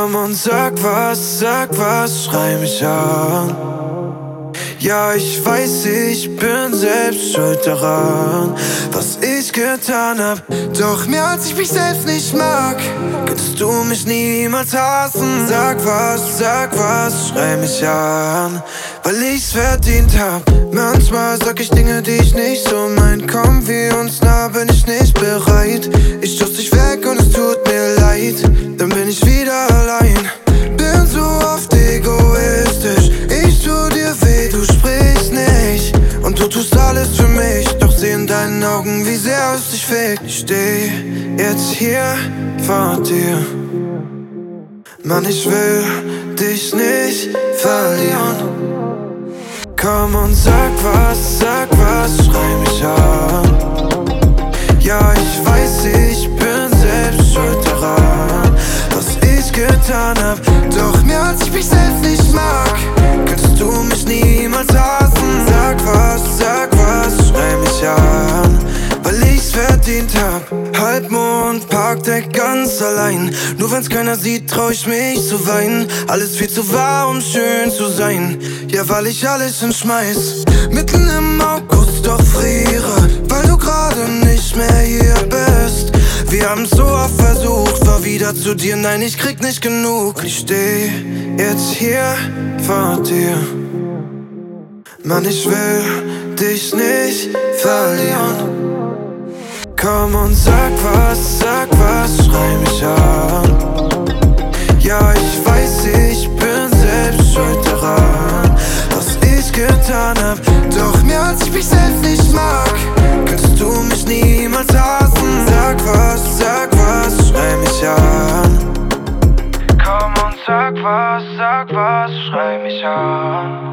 Komm und sag was, schrei mich an. Ja, ich weiß, ich bin selbst schuld daran, was ich getan hab. Doch mehr als ich mich selbst nicht mag, könntest du mich niemals hassen. Sag was, schrei mich an, weil ich's verdient hab. Manchmal sag ich Dinge, die ich nicht so mein. Komm, wir uns nah, bin ich nicht bereit. Ich stoß dich weg und es tut mir leid, dann bin ich wieder allein. Bin so oft egoistisch, ich tu dir weh, du sprichst nicht und du tust alles für mich. Doch seh in deinen Augen, wie sehr es dich fehlt. Ich steh jetzt hier vor dir, Mann, ich will dich nicht verlieren. Komm und sag was, schrei mich an. Ja, ich weiß, ich bin selbst schuld daran, was ich getan hab. Doch mehr als ich mich selbst nicht mag, könntest du mich niemals hassen. Sag was, schrei mich an, weil ich's verdient hab. Halbmond, Parkdeck ganz allein. Nur wenn's keiner sieht, trau ich mich zu weinen. Alles viel zu wahr, um schön zu sein. Ja, weil ich alles hinschmeiß. Mitten im August doch friere, weil du gerade nicht mehr hier bist. Wir haben's so oft versucht, war wieder zu dir. Nein, ich krieg nicht genug. Ich steh jetzt hier vor dir, Mann, ich will dich nicht verlieren. Komm und sag was, schrei mich an. Ja, ich weiß, ich bin selbst schuld daran, was ich getan hab. Doch mehr als ich mich selbst nicht mag, könntest du mich niemals hassen. Sag was, schrei mich an. Komm und sag was, schrei mich an.